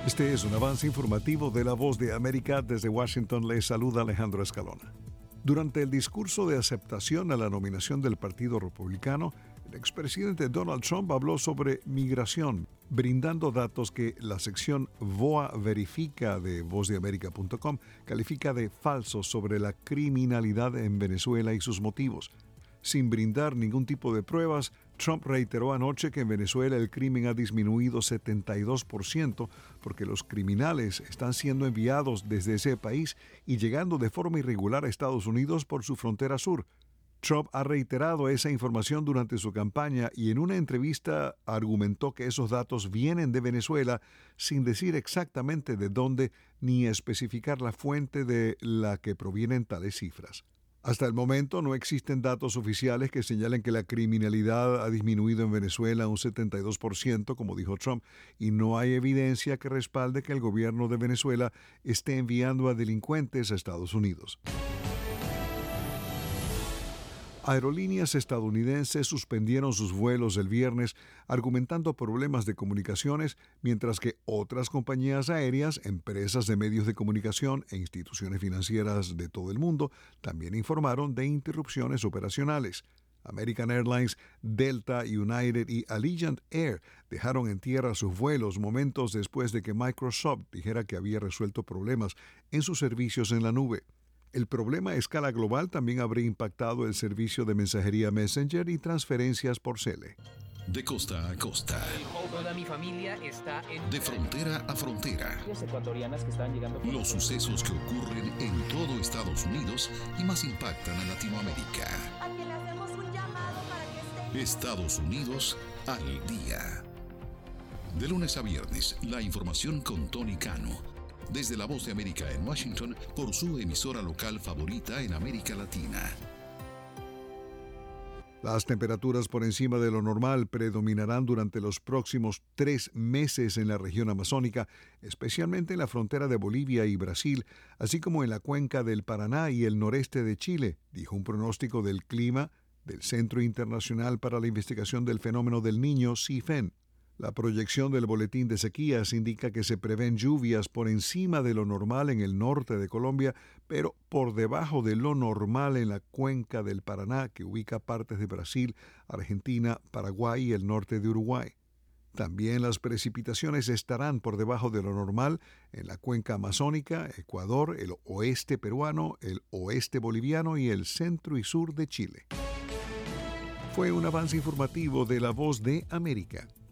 Este es un avance informativo de La Voz de América. Desde Washington les saluda Alejandro Escalona. Durante el discurso de aceptación a la nominación del Partido Republicano, el expresidente Donald Trump habló sobre migración, brindando datos que la sección VOA Verifica de vozdeamerica.com califica de falsos sobre la criminalidad en Venezuela y sus motivos. Sin brindar ningún tipo de pruebas, Trump reiteró anoche que en Venezuela el crimen ha disminuido 72% porque los criminales están siendo enviados desde ese país y llegando de forma irregular a Estados Unidos por su frontera sur. Trump ha reiterado esa información durante su campaña y en una entrevista argumentó que esos datos vienen de Venezuela sin decir exactamente de dónde ni especificar la fuente de la que provienen tales cifras. Hasta el momento no existen datos oficiales que señalen que la criminalidad ha disminuido en Venezuela un 72%, como dijo Trump, y no hay evidencia que respalde que el gobierno de Venezuela esté enviando a delincuentes a Estados Unidos. Aerolíneas estadounidenses suspendieron sus vuelos el viernes argumentando problemas de comunicaciones, mientras que otras compañías aéreas, empresas de medios de comunicación e instituciones financieras de todo el mundo también informaron de interrupciones operacionales. American Airlines, Delta, United y Allegiant Air dejaron en tierra sus vuelos momentos después de que Microsoft dijera que había resuelto problemas en sus servicios en la nube. El problema a escala global también habría impactado el servicio de mensajería Messenger y transferencias por cele. De costa a costa. Toda mi familia está en... De frontera a frontera. Ecuatorianas que están llegando... Los sucesos que ocurren en todo Estados Unidos y más impactan a Latinoamérica. A quien le hacemos un llamado para que esté... Estados Unidos al día. De lunes a viernes, la información con Tony Cano. Desde La Voz de América en Washington, por su emisora local favorita en América Latina. Las temperaturas por encima de lo normal predominarán durante los próximos 3 meses en la región amazónica, especialmente en la frontera de Bolivia y Brasil, así como en la cuenca del Paraná y el noreste de Chile, dijo un pronóstico del clima del Centro Internacional para la Investigación del Fenómeno del Niño, CIFEN. La proyección del boletín de sequías indica que se prevén lluvias por encima de lo normal en el norte de Colombia, pero por debajo de lo normal en la cuenca del Paraná, que ubica partes de Brasil, Argentina, Paraguay y el norte de Uruguay. También las precipitaciones estarán por debajo de lo normal en la cuenca amazónica, Ecuador, el oeste peruano, el oeste boliviano y el centro y sur de Chile. Fue un avance informativo de La Voz de América.